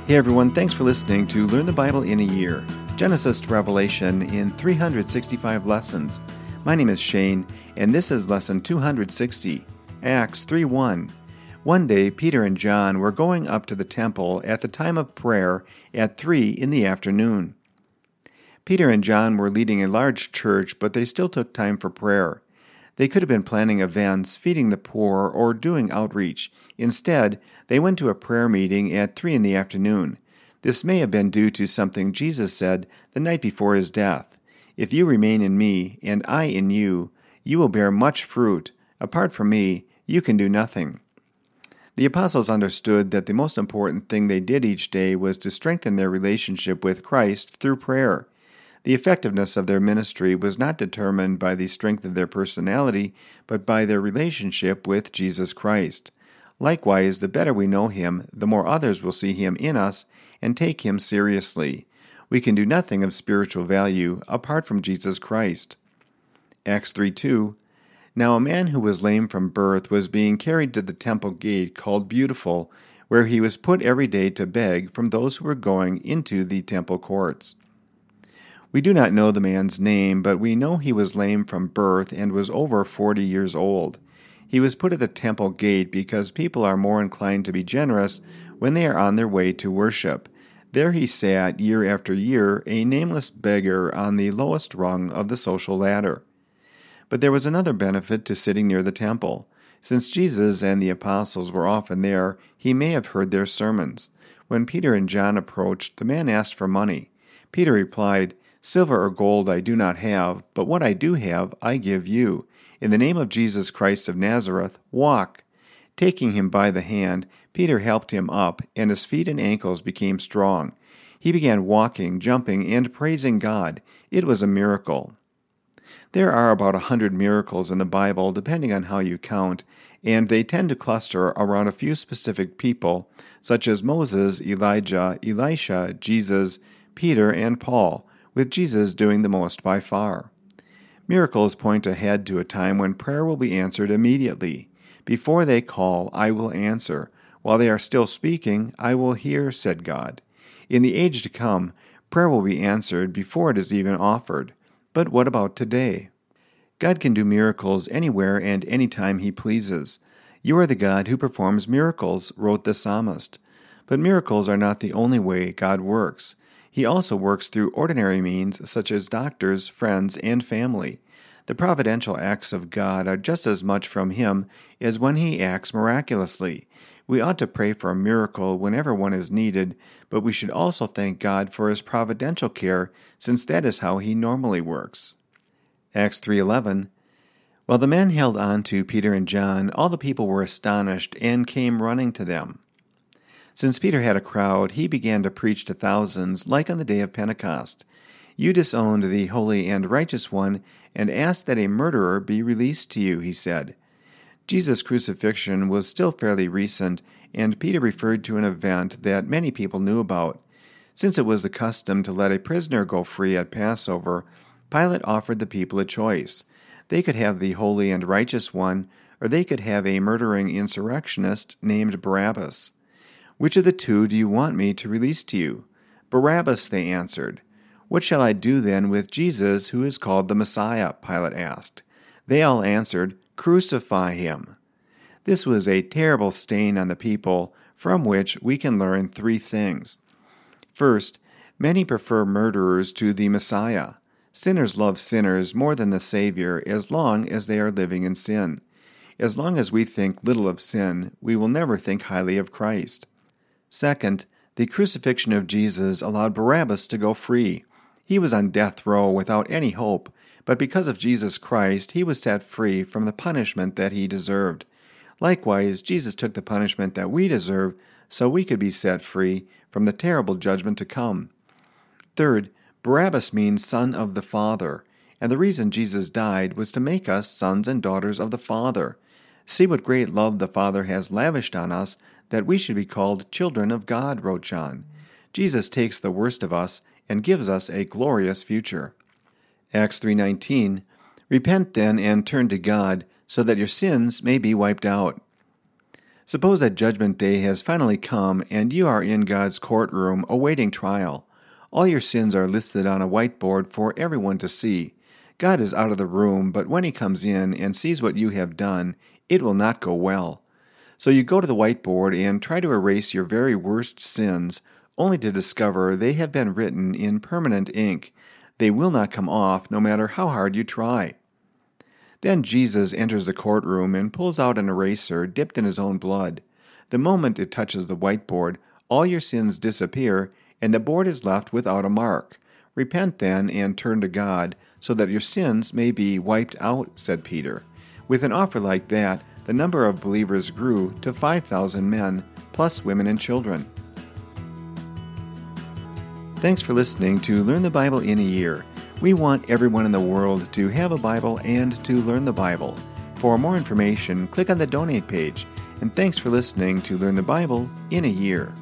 Hey everyone, thanks for listening to Learn the Bible in a Year, Genesis to Revelation in 365 lessons. My name is Shane, and this is lesson 260, Acts 3:1. One day, Peter and John were going up to the temple at the time of prayer at 3 in the afternoon. Peter and John were leading a large church, but they still took time for prayer. They could have been planning events, feeding the poor, or doing outreach. Instead, they went to a prayer meeting at 3 in the afternoon. This may have been due to something Jesus said the night before his death. "If you remain in me, and I in you, you will bear much fruit. Apart from me, you can do nothing." The apostles understood that the most important thing they did each day was to strengthen their relationship with Christ through prayer. The effectiveness of their ministry was not determined by the strength of their personality, but by their relationship with Jesus Christ. Likewise, the better we know him, the more others will see him in us and take him seriously. We can do nothing of spiritual value apart from Jesus Christ. Acts 3:2. Now a man who was lame from birth was being carried to the temple gate called Beautiful, where he was put every day to beg from those who were going into the temple courts. We do not know the man's name, but we know he was lame from birth and was over 40 years old. He was put at the temple gate because people are more inclined to be generous when they are on their way to worship. There he sat year after year, a nameless beggar on the lowest rung of the social ladder. But there was another benefit to sitting near the temple. Since Jesus and the apostles were often there, he may have heard their sermons. When Peter and John approached, the man asked for money. Peter replied, "Silver or gold I do not have, but what I do have I give you. In the name of Jesus Christ of Nazareth, walk." Taking him by the hand, Peter helped him up, and his feet and ankles became strong. He began walking, jumping, and praising God. It was a miracle. There are about 100 miracles in the Bible, depending on how you count, and they tend to cluster around a few specific people, such as Moses, Elijah, Elisha, Jesus, Peter, and Paul, with Jesus doing the most by far. Miracles point ahead to a time when prayer will be answered immediately. Before they call, I will answer. While they are still speaking, I will hear, said God. In the age to come, prayer will be answered before it is even offered. But what about today? God can do miracles anywhere and anytime he pleases. You are the God who performs miracles, wrote the psalmist. But miracles are not the only way God works. He also works through ordinary means such as doctors, friends, and family. The providential acts of God are just as much from him as when he acts miraculously. We ought to pray for a miracle whenever one is needed, but we should also thank God for his providential care, since that is how he normally works. Acts 3:11. While the men held on to Peter and John, all the people were astonished and came running to them. Since Peter had a crowd, he began to preach to thousands, like on the day of Pentecost. "You disowned the Holy and Righteous One and asked that a murderer be released to you," he said. Jesus' crucifixion was still fairly recent, and Peter referred to an event that many people knew about. Since it was the custom to let a prisoner go free at Passover, Pilate offered the people a choice. They could have the Holy and Righteous One, or they could have a murdering insurrectionist named Barabbas. "Which of the two do you want me to release to you?" "Barabbas," they answered. "What shall I do then with Jesus, who is called the Messiah?" Pilate asked. They all answered, "Crucify him." This was a terrible stain on the people, from which we can learn 3 things. First, many prefer murderers to the Messiah. Sinners love sinners more than the Savior as long as they are living in sin. As long as we think little of sin, we will never think highly of Christ. Second, the crucifixion of Jesus allowed Barabbas to go free. He was on death row without any hope, but because of Jesus Christ, he was set free from the punishment that he deserved. Likewise, Jesus took the punishment that we deserve so we could be set free from the terrible judgment to come. Third, Barabbas means son of the Father, and the reason Jesus died was to make us sons and daughters of the Father. See what great love the Father has lavished on us, that we should be called children of God, wrote John. Jesus takes the worst of us and gives us a glorious future. Acts 3:19. Repent then and turn to God, so that your sins may be wiped out. Suppose that Judgment Day has finally come and you are in God's courtroom awaiting trial. All your sins are listed on a whiteboard for everyone to see. God is out of the room, but when He comes in and sees what you have done, it will not go well. So you go to the whiteboard and try to erase your very worst sins, only to discover they have been written in permanent ink. They will not come off no matter how hard you try. Then Jesus enters the courtroom and pulls out an eraser dipped in His own blood. The moment it touches the whiteboard, all your sins disappear, and the board is left without a mark. Repent then and turn to God, so that your sins may be wiped out, said Peter. With an offer like that, the number of believers grew to 5,000 men, plus women and children. Thanks for listening to Learn the Bible in a Year. We want everyone in the world to have a Bible and to learn the Bible. For more information, click on the donate page. And thanks for listening to Learn the Bible in a Year.